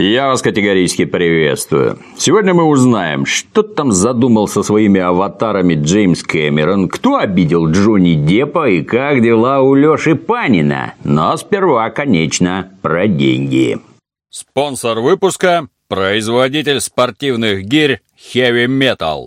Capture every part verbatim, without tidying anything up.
Я вас категорически приветствую. Сегодня мы узнаем, что там задумал со своими аватарами Джеймс Кэмерон, кто обидел Джонни Деппа и как дела у Лёши Панина. Но сперва, конечно, про деньги. Спонсор выпуска – производитель спортивных гирь Heavy Metal.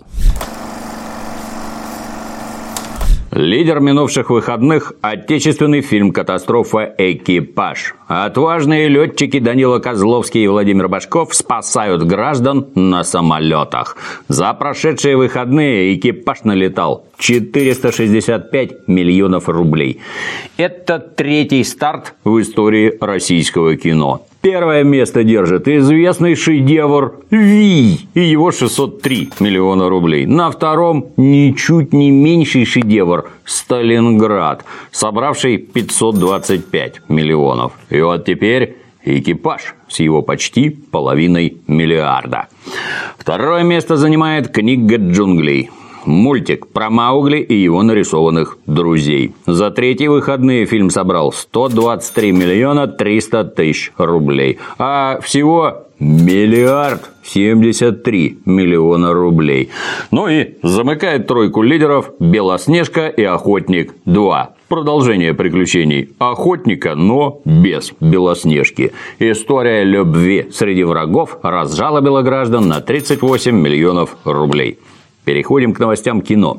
Лидер минувших выходных – отечественный фильм «Катастрофа. Экипаж». Отважные летчики Данила Козловский и Владимир Башков спасают граждан на самолетах. За прошедшие выходные экипаж налетал четыреста шестьдесят пять миллионов рублей. Это третий старт в истории российского кино. Первое место держит известный шедевр «Вий» и его шестьсот три миллиона рублей. На втором ничуть не меньший шедевр «Сталинград», собравший пятьсот двадцать пять миллионов. И вот теперь «Экипаж» с его почти половиной миллиарда. Второе место занимает «Книга джунглей». Мультик про Маугли и его нарисованных друзей. За третьи выходные фильм собрал сто двадцать три миллиона триста тысяч рублей. А всего миллиард семьдесят три миллиона рублей. Ну и замыкает тройку лидеров «Белоснежка и Охотник два». Продолжение приключений охотника, но без Белоснежки. История любви среди врагов разжалобила граждан на тридцать восемь миллионов рублей. Переходим к новостям кино.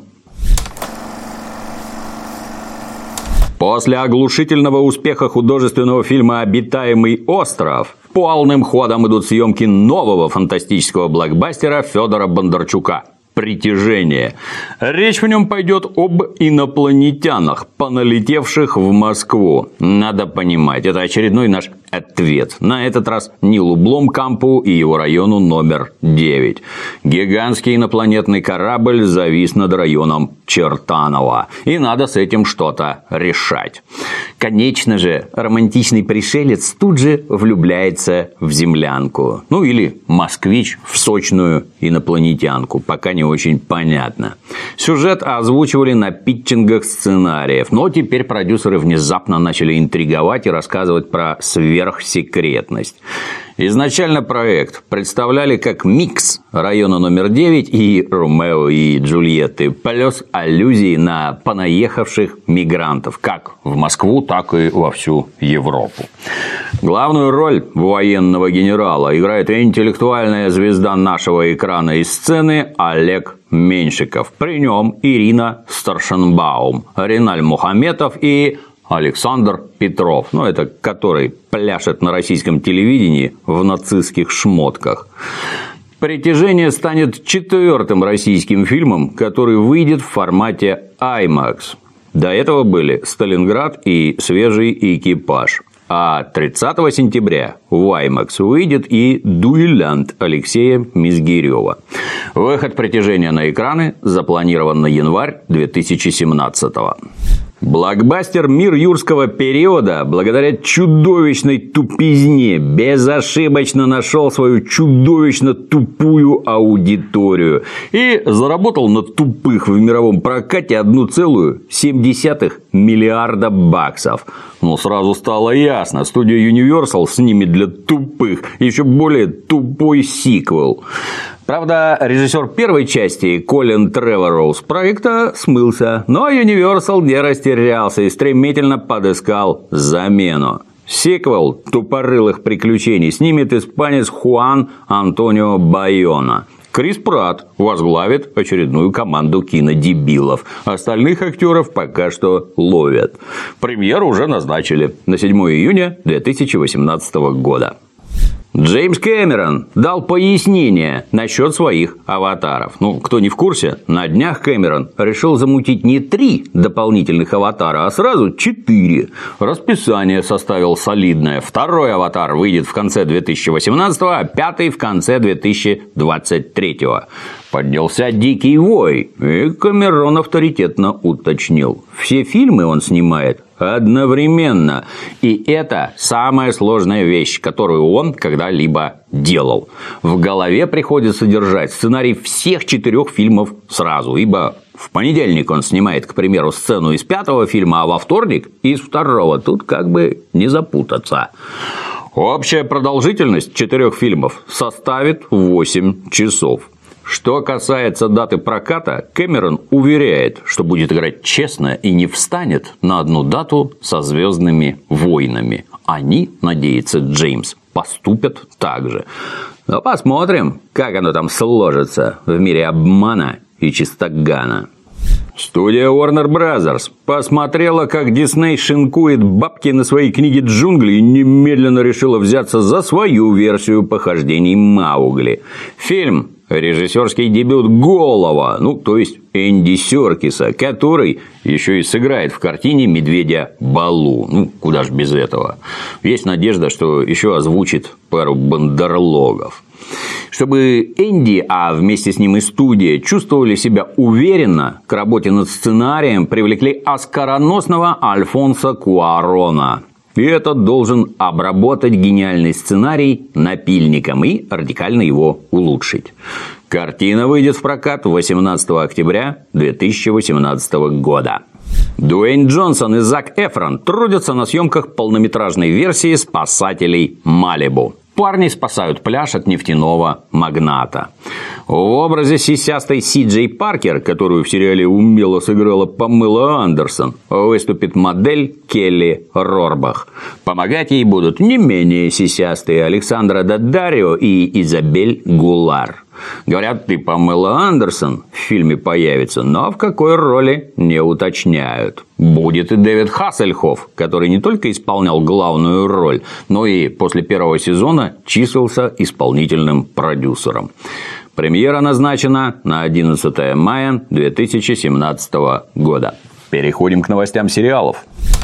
После оглушительного успеха художественного фильма «Обитаемый остров» полным ходом идут съемки нового фантастического блокбастера Федора Бондарчука «Притяжение». Речь в нем пойдет об инопланетянах, поналетевших в Москву. Надо понимать, это очередной наш ответ. На этот раз Нилу Бломкампу и его району номер девять. Гигантский инопланетный корабль завис над районом Чертаново. И надо с этим что-то решать. Конечно же, романтичный пришелец тут же влюбляется в землянку. Ну или москвич в сочную инопланетянку. Пока не очень понятно. Сюжет озвучивали на питчингах сценариев. Но теперь продюсеры внезапно начали интриговать и рассказывать про сверхсекретность. Изначально проект представляли как микс района номер девять и Ромео и Джульетты, плюс аллюзии на понаехавших мигрантов, как в Москву, так и во всю Европу. Главную роль военного генерала играет интеллектуальная звезда нашего экрана и сцены Олег Меньшиков. При нем Ирина Старшенбаум, Риналь Мухаметов и Александр Петров, ну это который пляшет на российском телевидении в нацистских шмотках. «Притяжение» станет четвертым российским фильмом, который выйдет в формате IMAX. До этого были «Сталинград» и «Свежий экипаж». А тридцатого сентября в IMAX выйдет и «Дуэлянт» Алексея Мизгирева. Выход «Притяжения» на экраны запланирован на январь две тысячи семнадцатого. Блокбастер «Мир юрского периода» благодаря чудовищной тупизне безошибочно нашел свою чудовищно тупую аудиторию и заработал на тупых в мировом прокате одна целая семь десятых миллиарда баксов. Но сразу стало ясно, студия Universal снимет для тупых еще более тупой сиквел. Правда, режиссер первой части Колин Треворроу с проекта смылся, но Universal не растерялся и стремительно подыскал замену. Сиквел «Тупорылых приключений» снимет испанец Хуан Антонио Байона. Крис Пратт возглавит очередную команду кинодебилов. Остальных актеров пока что ловят. Премьеру уже назначили на седьмое июня две тысячи восемнадцатого года. Джеймс Кэмерон дал пояснение насчет своих аватаров. Ну, кто не в курсе, на днях Кэмерон решил замутить не три дополнительных аватара, а сразу четыре. Расписание составил солидное. Второй аватар выйдет в конце две тысячи восемнадцатого, а пятый в конце две тысячи двадцать третьего. Поднялся дикий вой, и Кэмерон авторитетно уточнил. Все фильмы он снимает одновременно. И это самая сложная вещь, которую он когда-либо делал. В голове приходится держать сценарий всех четырех фильмов сразу, ибо в понедельник он снимает, к примеру, сцену из пятого фильма, а во вторник из второго. Тут как бы не запутаться. Общая продолжительность четырех фильмов составит восемь часов. Что касается даты проката, Кэмерон уверяет, что будет играть честно и не встанет на одну дату со «Звездными войнами». Они, надеется Джеймс, поступят так же. Но посмотрим, как оно там сложится в мире обмана и чистогана. Студия Warner Brothers посмотрела, как Дисней шинкует бабки на свои книги «Джунгли» и немедленно решила взяться за свою версию похождений Маугли. Фильм – режиссерский дебют Голова, ну, то есть Энди Серкиса, который еще и сыграет в картине медведя Балу. Ну, куда ж без этого. Есть надежда, что еще озвучит пару бандерлогов. Чтобы Энди, а вместе с ним и студия, чувствовали себя уверенно, к работе над сценарием привлекли оскароносного Альфонсо Куарона. И этот должен обработать гениальный сценарий напильником и радикально его улучшить. Картина выйдет в прокат восемнадцатого октября две тысячи восемнадцатого года. Дуэйн Джонсон и Зак Эфрон трудятся на съемках полнометражной версии «Спасателей Малибу». Парни спасают пляж от нефтяного магната. В образе сисястой Си Джей Паркер, которую в сериале умело сыграла Памела Андерсон, выступит модель Келли Рорбах. Помогать ей будут не менее сисястые Александра Даддарио и Изабель Гулар. Говорят, и Памела Андерсон в фильме появится, но в какой роли не уточняют. Будет и Дэвид Хассельхофф, который не только исполнял главную роль, но и после первого сезона числился исполнительным продюсером. Премьера назначена на одиннадцатое мая две тысячи семнадцатого года. Переходим к новостям сериалов.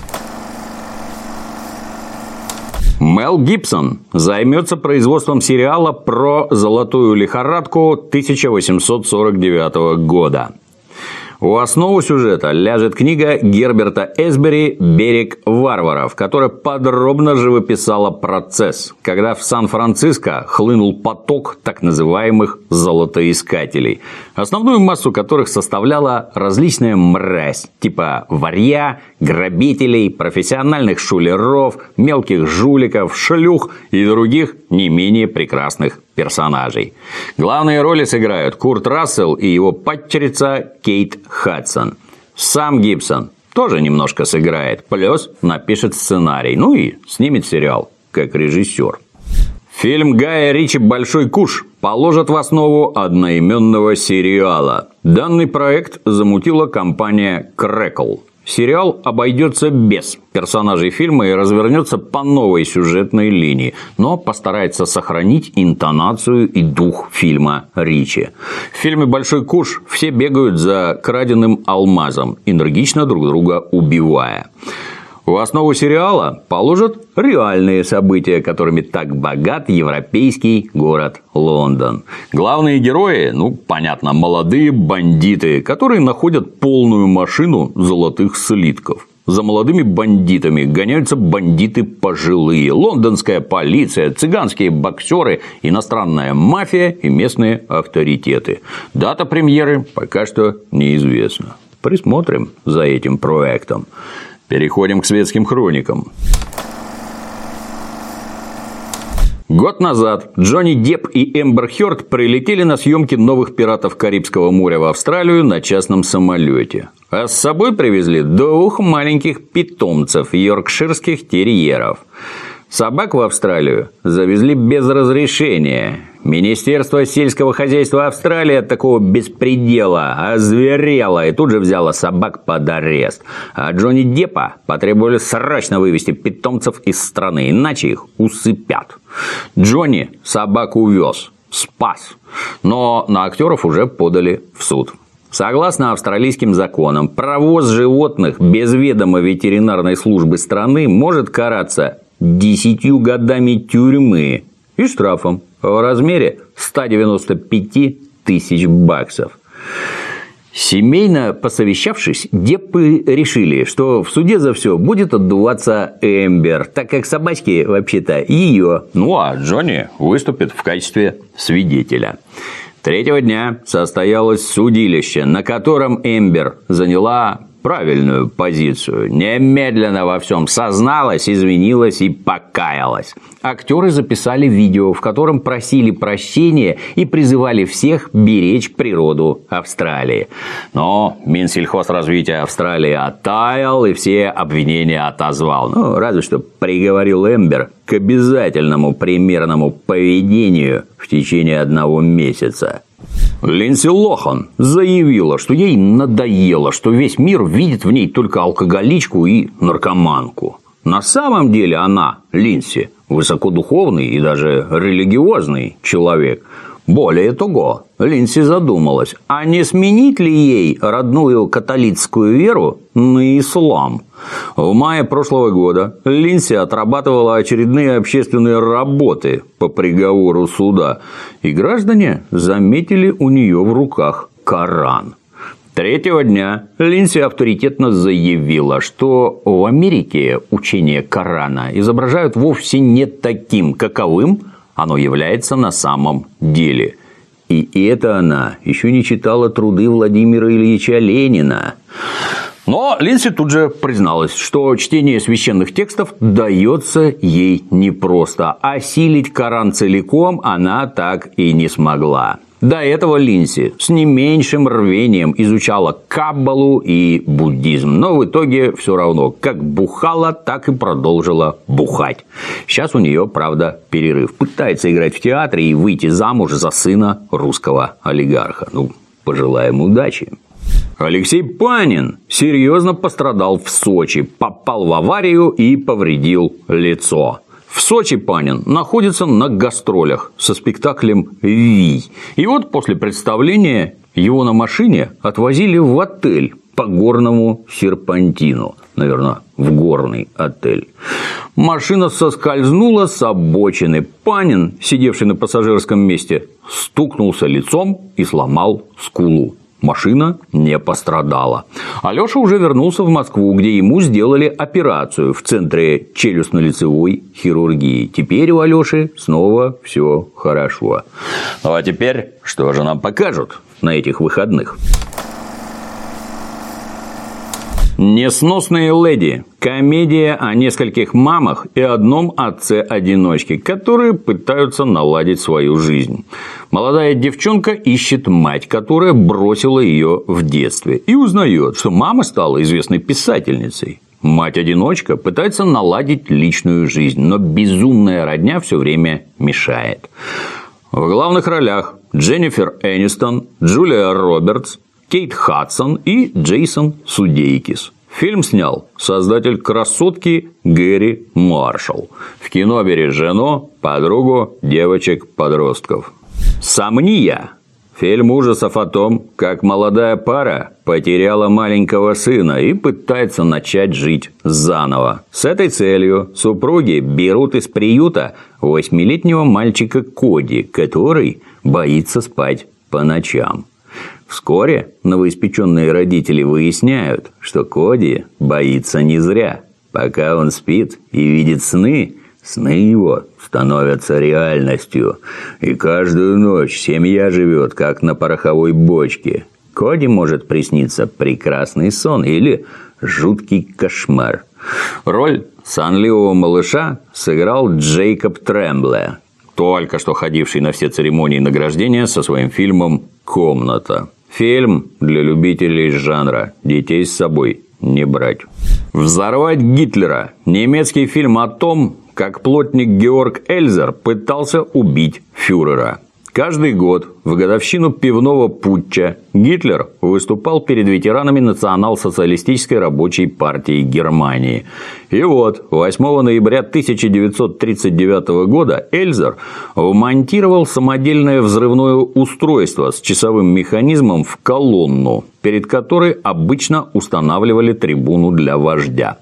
Мел Гибсон займется производством сериала про золотую лихорадку тысяча восемьсот сорок девятого года. В основу сюжета ляжет книга Герберта Эсбери «Берег варваров», которая подробно живописала процесс, когда в Сан-Франциско хлынул поток так называемых золотоискателей, основную массу которых составляла различная мразь, типа варья, грабителей, профессиональных шулеров, мелких жуликов, шлюх и других не менее прекрасных персонажей. Главные роли сыграют Курт Рассел и его падчерица Кейт Хадсон. Сам Гибсон тоже немножко сыграет, плюс напишет сценарий, ну и снимет сериал как режиссер. Фильм Гая Ричи «Большой куш» положат в основу одноименного сериала. Данный проект замутила компания Crackle. Сериал обойдется без персонажей фильма и развернется по новой сюжетной линии, но постарается сохранить интонацию и дух фильма Ричи. В фильме «Большой куш» все бегают за краденым алмазом, энергично друг друга убивая. В основу сериала положат реальные события, которыми так богат европейский город Лондон. Главные герои, ну, понятно, молодые бандиты, которые находят полную машину золотых слитков. За молодыми бандитами гоняются бандиты пожилые, лондонская полиция, цыганские боксеры, иностранная мафия и местные авторитеты. Дата премьеры пока что неизвестна. Присмотрим за этим проектом. Переходим к светским хроникам. Год назад Джонни Депп и Эмбер Хёрд прилетели на съемки новых «Пиратов Карибского моря» в Австралию на частном самолете. А с собой привезли двух маленьких питомцев – йоркширских терьеров. Собак в Австралию завезли без разрешения. Министерство сельского хозяйства Австралии от такого беспредела озверело и тут же взяло собак под арест. А Джонни Деппа потребовали срочно вывести питомцев из страны, иначе их усыпят. Джонни собак увез, спас, но на актеров уже подали в суд. Согласно австралийским законам, провоз животных без ведома ветеринарной службы страны может караться десятью годами тюрьмы и штрафом в размере ста девяноста пяти тысяч баксов. Семейно посовещавшись, Деппы решили, что в суде за все будет отдуваться Эмбер, так как собачки вообще-то ее. Ну а Джонни выступит в качестве свидетеля. Третьего дня состоялось судилище, на котором Эмбер заняла правильную позицию. Немедленно во всем созналась, извинилась и покаялась. Актеры записали видео, в котором просили прощения и призывали всех беречь природу Австралии. Но Минсельхозразвития Австралии оттаял и все обвинения отозвал. Ну, разве что приговорил Эмбер к обязательному примерному поведению в течение одного месяца. Линдси Лохан заявила, что ей надоело, что весь мир видит в ней только алкоголичку и наркоманку. На самом деле она, Линдси, высокодуховный и даже религиозный человек. Более того, Линдси задумалась, а не сменить ли ей родную католическую веру на ислам? В мае прошлого года Линдси отрабатывала очередные общественные работы по приговору суда, и граждане заметили у нее в руках Коран. Третьего дня Линдси авторитетно заявила, что в Америке учение Корана изображают вовсе не таким, каковым оно является на самом деле. И это она еще не читала труды Владимира Ильича Ленина. Но Линдси тут же призналась, что чтение священных текстов дается ей непросто. Осилить Коран целиком она так и не смогла. До этого Линдси с не меньшим рвением изучала каббалу и буддизм. Но в итоге все равно, как бухала, так и продолжила бухать. Сейчас у нее, правда, перерыв. Пытается играть в театре и выйти замуж за сына русского олигарха. Ну, пожелаем удачи. Алексей Панин серьезно пострадал в Сочи, попал в аварию и повредил лицо. В Сочи Панин находится на гастролях со спектаклем «Вий». И вот после представления его на машине отвозили в отель по горному серпантину. Наверное, в горный отель. Машина соскользнула с обочины. Панин, сидевший на пассажирском месте, стукнулся лицом и сломал скулу. Машина не пострадала. Алеша уже вернулся в Москву, где ему сделали операцию в Центре челюстно-лицевой хирургии. Теперь у Алеши снова все хорошо. Ну а теперь что же нам покажут на этих выходных? «Несносные леди» – комедия о нескольких мамах и одном отце-одиночке, которые пытаются наладить свою жизнь. Молодая девчонка ищет мать, которая бросила ее в детстве, и узнает, что мама стала известной писательницей. Мать-одиночка пытается наладить личную жизнь, но безумная родня все время мешает. В главных ролях Дженнифер Энистон, Джулия Робертс, Кейт Хадсон и Джейсон Судейкис. Фильм снял создатель «Красотки» Гэри Маршалл. В кино бери жену, подругу, девочек-подростков. «Сомния» – фильм ужасов о том, как молодая пара потеряла маленького сына и пытается начать жить заново. С этой целью супруги берут из приюта восьмилетнего мальчика Коди, который боится спать по ночам. Вскоре новоиспеченные родители выясняют, что Коди боится не зря. Пока он спит и видит сны, сны его становятся реальностью. И каждую ночь семья живет, как на пороховой бочке. Коди может присниться прекрасный сон или жуткий кошмар. Роль сонливого малыша сыграл Джейкоб Трэмбле, только что ходивший на все церемонии награждения со своим фильмом «Комната». Фильм для любителей жанра. Детей с собой не брать. «Взорвать Гитлера» – немецкий фильм о том, как плотник Георг Эльзер пытался убить фюрера. Каждый год в годовщину пивного путча Гитлер выступал перед ветеранами Национал-социалистической рабочей партии Германии. И вот восьмого ноября тысяча девятьсот тридцать девятого года Эльзер вмонтировал самодельное взрывное устройство с часовым механизмом в колонну, перед которой обычно устанавливали трибуну для вождя.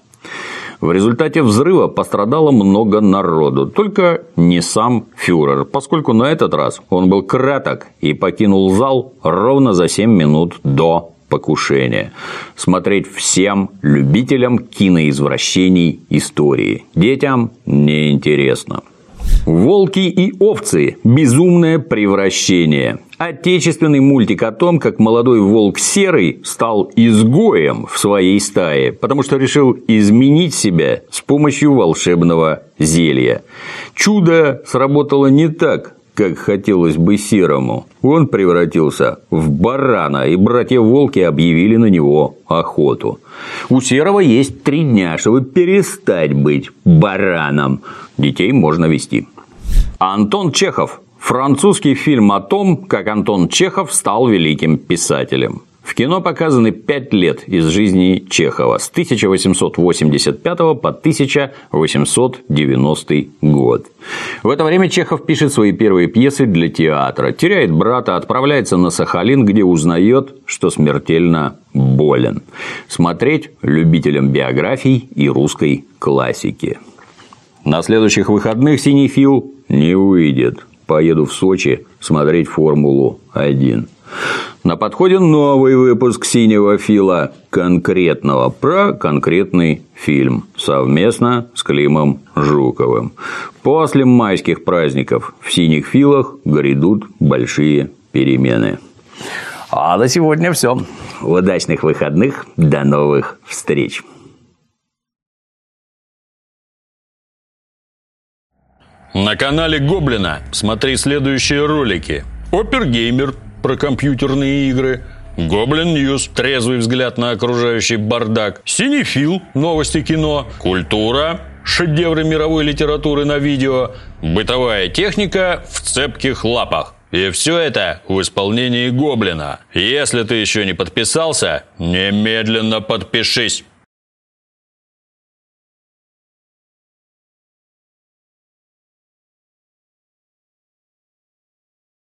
В результате взрыва пострадало много народу, только не сам фюрер, поскольку на этот раз он был краток и покинул зал ровно за семь минут до покушения. Смотреть всем любителям киноизвращений истории. Детям неинтересно. «Волки и овцы. Безумное превращение». Отечественный мультик о том, как молодой волк Серый стал изгоем в своей стае, потому что решил изменить себя с помощью волшебного зелья. Чудо сработало не так, как хотелось бы Серому. Он превратился в барана, и братья-волки объявили на него охоту. У Серого есть три дня, чтобы перестать быть бараном. Детей можно вести. Антон Чехов. Французский фильм о том, как Антон Чехов стал великим писателем. В кино показаны пять лет из жизни Чехова с тысяча восемьсот восемьдесят пятого по тысяча восемьсот девяностый год. В это время Чехов пишет свои первые пьесы для театра, теряет брата, отправляется на Сахалин, где узнает, что смертельно болен. Смотреть любителям биографий и русской классики. На следующих выходных «Синий Фил» не выйдет. Поеду в Сочи смотреть Формулу один. На подходе новый выпуск «Синего Фила», конкретного, про конкретный фильм, совместно с Климом Жуковым. После майских праздников в «Синих Филах» грядут большие перемены. А на сегодня все. Удачных выходных, до новых встреч. На канале Гоблина смотри следующие ролики. Опергеймер про компьютерные игры, Гоблин Ньюс, трезвый взгляд на окружающий бардак, Синефил, новости кино, культура, шедевры мировой литературы на видео, бытовая техника в цепких лапах. И все это в исполнении Гоблина. Если ты еще не подписался, немедленно подпишись.